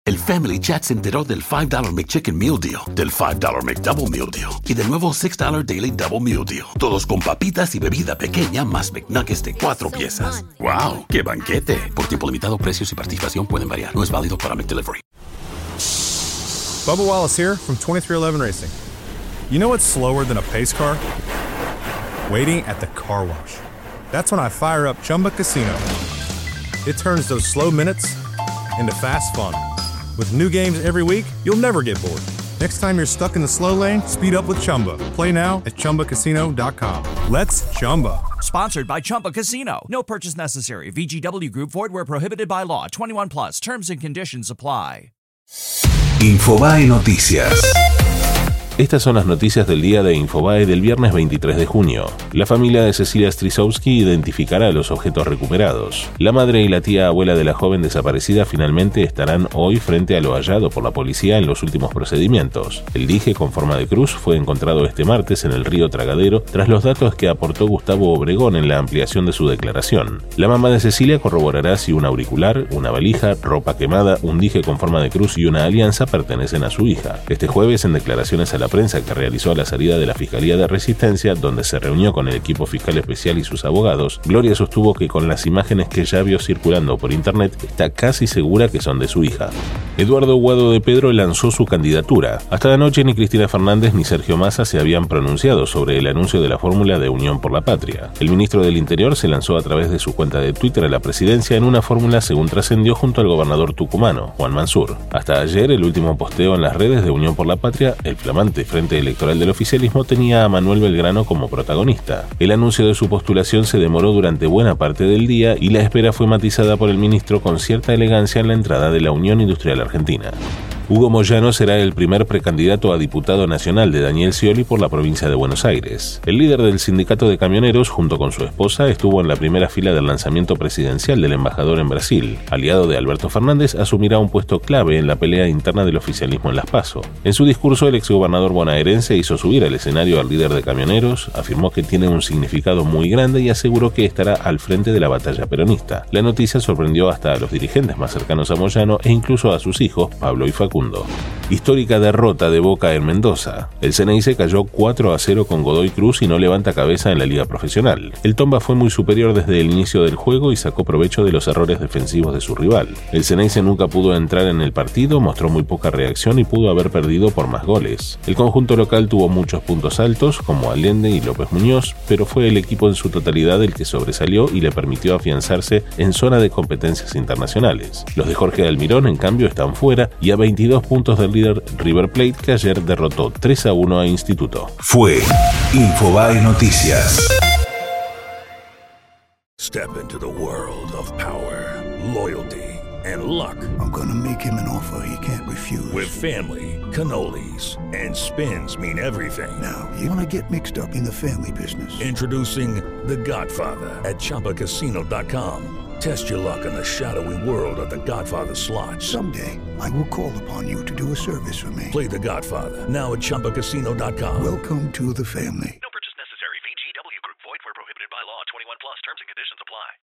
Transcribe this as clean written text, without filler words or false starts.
El Family Chat se enteró del $5 McChicken Meal Deal, del $5 McDouble Meal Deal y del nuevo $6 Daily Double Meal Deal. Todos con papitas y bebida pequeña más McNuggets de 4 piezas. ¡Wow! ¡Qué banquete! Por tiempo limitado, precios y participación pueden variar. No es válido para McDelivery. Bubba Wallace here from 2311 Racing. You know what's slower than a pace car? Waiting at the car wash. That's when I fire up Chumba Casino. It turns those slow minutes into fast fun. With new games every week, you'll never get bored. Next time you're stuck in the slow lane, speed up with Chumba. Play now at ChumbaCasino.com. Let's Chumba. Sponsored by Chumba Casino. No purchase necessary. VGW Group. Void where prohibited by law. 21 plus. Terms and conditions apply. Infobae Noticias. Estas son las noticias del día de Infobae del viernes 23 de junio. La familia de Cecilia Strisowski identificará los objetos recuperados. La madre y la tía abuela de la joven desaparecida finalmente estarán hoy frente a lo hallado por la policía en los últimos procedimientos. El dije con forma de cruz fue encontrado este martes en el río Tragadero tras los datos que aportó Gustavo Obregón en la ampliación de su declaración. La mamá de Cecilia corroborará si un auricular, una valija, ropa quemada, un dije con forma de cruz y una alianza pertenecen a su hija. Este jueves, en declaraciones a la prensa que realizó a la salida de la Fiscalía de Resistencia, donde se reunió con el equipo fiscal especial y sus abogados, Gloria sostuvo que con las imágenes que ya vio circulando por internet está casi segura que son de su hija. Eduardo Guado de Pedro lanzó su candidatura. Hasta anoche ni Cristina Fernández ni Sergio Massa se habían pronunciado sobre el anuncio de la fórmula de Unión por la Patria. El ministro del Interior se lanzó a través de su cuenta de Twitter a la presidencia en una fórmula según trascendió junto al gobernador tucumano, Juan Mansur. Hasta ayer, el último posteo en las redes de Unión por la Patria, el flamante Frente Electoral del oficialismo, tenía a Manuel Belgrano como protagonista. El anuncio de su postulación se demoró durante buena parte del día y la espera fue matizada por el ministro con cierta elegancia en la entrada de la Unión Industrial Argentina. Hugo Moyano será el primer precandidato a diputado nacional de Daniel Scioli por la provincia de Buenos Aires. El líder del sindicato de camioneros, junto con su esposa, estuvo en la primera fila del lanzamiento presidencial del embajador en Brasil. Aliado de Alberto Fernández, asumirá un puesto clave en la pelea interna del oficialismo en Las PASO. En su discurso, el exgobernador bonaerense hizo subir al escenario al líder de camioneros, afirmó que tiene un significado muy grande y aseguró que estará al frente de la batalla peronista. La noticia sorprendió hasta a los dirigentes más cercanos a Moyano e incluso a sus hijos, Pablo y Facundo. Histórica derrota de Boca en Mendoza. El Ceneice cayó 4-0 con Godoy Cruz y no levanta cabeza en la liga profesional. El Tomba fue muy superior desde el inicio del juego y sacó provecho de los errores defensivos de su rival. El Ceneice nunca pudo entrar en el partido, mostró muy poca reacción y pudo haber perdido por más goles. El conjunto local tuvo muchos puntos altos, como Allende y López Muñoz, pero fue el equipo en su totalidad el que sobresalió y le permitió afianzarse en zona de competencias internacionales. Los de Jorge Almirón, en cambio, están fuera y a 22 puntos del líder River Plate, que ayer derrotó 3-1 a Instituto. Fue Infobae Noticias. Step into the world of power, loyalty, and luck. I'm gonna make him an offer he can't refuse. With family, cannolis, and spins mean everything. Now, you wanna get mixed up in the family business. Introducing The Godfather at ChumbaCasino.com. Test your luck in the shadowy world of The Godfather slot. Someday, I will call upon you to do a service for me. Play The Godfather now at ChumbaCasino.com. Welcome to the family.